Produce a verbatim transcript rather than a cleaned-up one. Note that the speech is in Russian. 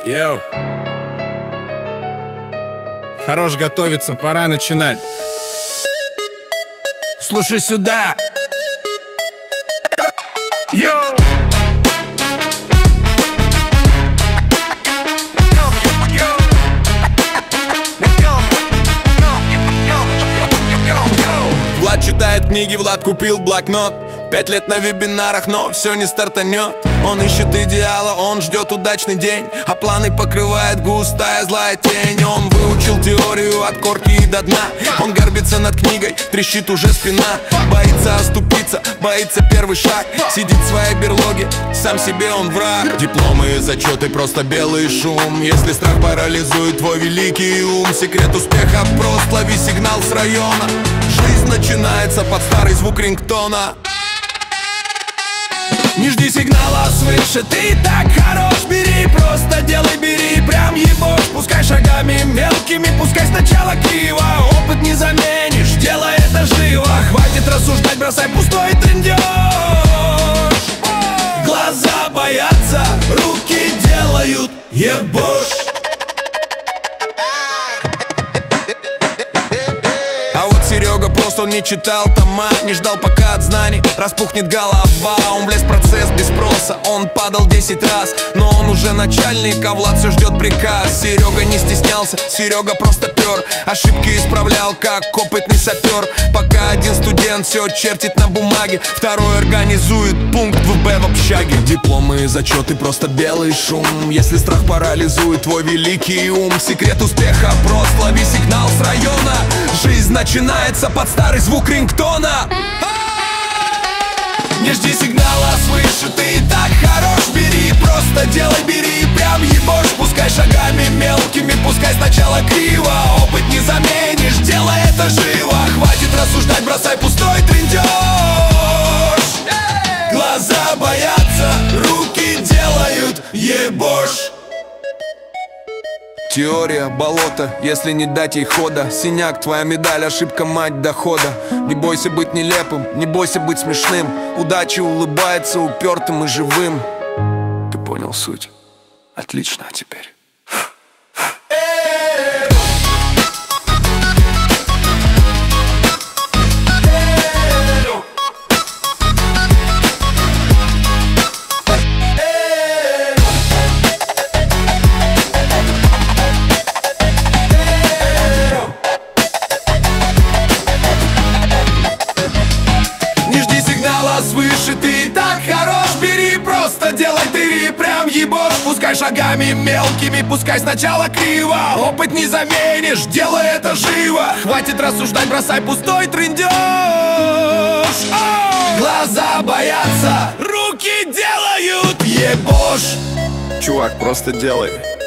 Йоу. Хорош готовиться, пора начинать. Слушай сюда. Йоу. Влад читает книги, Влад купил блокнот. Пять лет на вебинарах, но все не стартанет. Он ищет идеала, он ждет удачный день, а планы покрывает густая злая тень. Он выучил теорию от корки и до дна. Он горбится над книгой, трещит уже спина. Боится оступиться, боится первый шаг. Сидит в своей берлоге, сам себе он враг. Дипломы и зачеты, просто белый шум. Если страх парализует твой великий ум, секрет успеха прост, лови сигнал с района. Жизнь начинается под старый звук рингтона. Не жди сигнала свыше, ты и так хорош. Бери, просто делай, бери, прям ебошь. Пускай шагами мелкими, пускай сначала криво. Опыт не заменишь, делай это живо. Хватит рассуждать, бросай пустой трындеж. Глаза боятся, руки делают ебошь. Серега просто он не читал тома, не ждал пока от знаний распухнет голова. Он влез в процесс без спроса, он падал десять раз, но он уже начальник, а Влад все ждет приказ. Серега не стеснялся, Серега просто пер, ошибки исправлял, как опытный сапер. Пока один студент все чертит на бумаге, второй организует пункт в Б в общаге. Дипломы и зачеты, просто белый шум. Если страх парализует твой великий ум, секрет успеха прост, лови сигнал с района. Жизнь начинается под старый звук рингтона. Не жди сигнала свыше, ты и так хорош. Бери, просто делай, бери, прям ебошь. Пускай шагами мелкими, пускай сначала криво. Опыт не заменишь, делай это живо. Хватит рассуждать, бросай пустой трындеж. Глаза боятся, руки делают ебошь. Теория, болото, если не дать ей хода. Синяк, твоя медаль, ошибка, мать дохода. Не бойся быть нелепым, не бойся быть смешным. Удача улыбается упертым и живым. Ты понял суть? Отлично, а теперь свыше, ты и так хорош. Бери, просто делай, ты прям ебошь. Пускай шагами мелкими, пускай сначала криво. Опыт не заменишь, делай это живо. Хватит рассуждать, бросай пустой трындеж. Глаза боятся, руки делают ебошь. Чувак, просто делай.